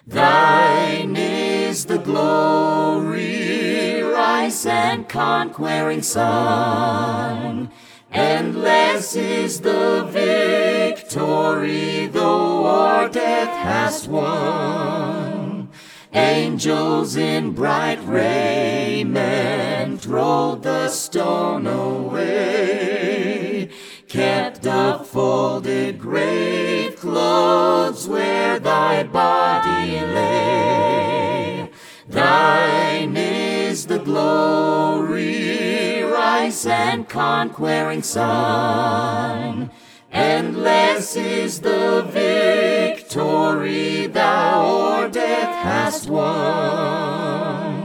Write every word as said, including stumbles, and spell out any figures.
Thine is the glory, rise and conquering sun. Endless is the victory, though o'er death hast won. Angels in bright raiment rolled the stone away, kept the folded grave clothes where thy body lay. Thine is the glory, rise and conquering sun. Endless is the victory, thou o'er death hast won.